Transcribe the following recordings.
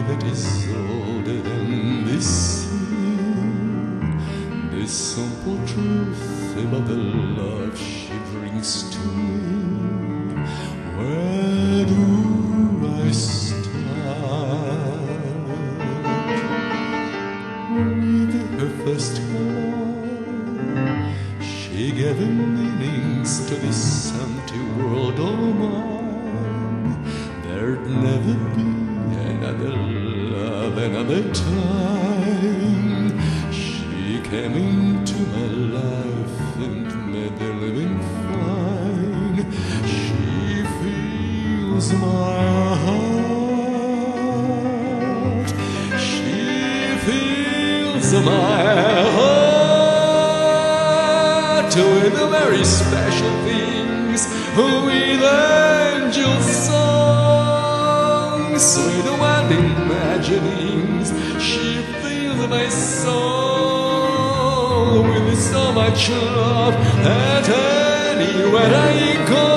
that is older than this sea, this simple truth about the love she brings to me. Where do I start? With her first color, she gave meanings to this empty world of mine. There'd never be another love, another time. She came into my life and made the living fine. She fills my heart. She fills my heart with very special things, with angel songs, with wild imaginings. She fills my soul with so much love that anywhere I go,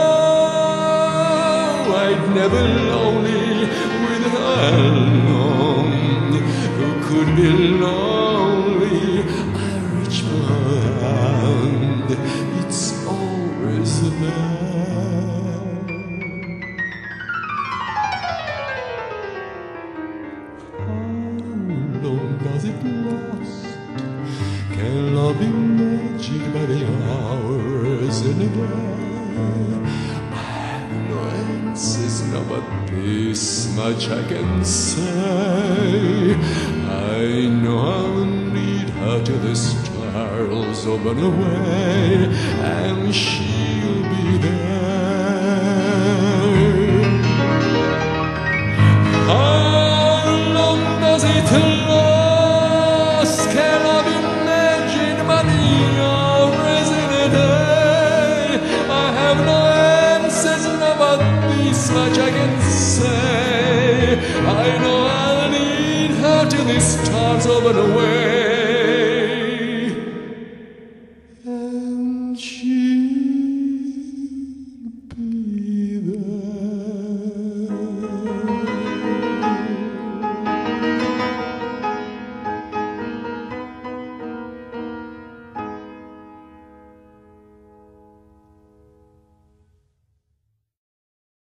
I'd never lonely with her alone. Who could be lonely? I reach my hand, it's always there. How long does it last? Can love be magic by the hours in a day? I have no answers now, but this much I can say. I know I'll need her till the stars open away, and she'll be there. How long does it last? Can I imagine many hours in a day? I have no answers now, but this much I can say. I know I'll need her till the stars open away,